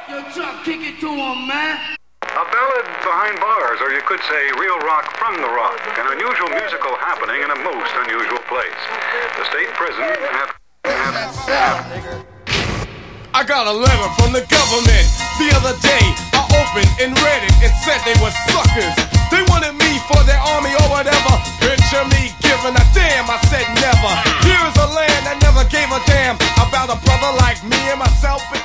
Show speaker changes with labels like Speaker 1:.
Speaker 1: Yo, Chuck, kick it to him, man.
Speaker 2: A ballad behind bars, or you could say real rock from the rock. An unusual musical happening in a most unusual place. The state prison
Speaker 3: I got a letter from the government the other day. I opened and read it and said they were suckers. They wanted me for their army or whatever. Picture me giving a damn, I said never. Here's a land that never gave a damn about a brother like me and myself.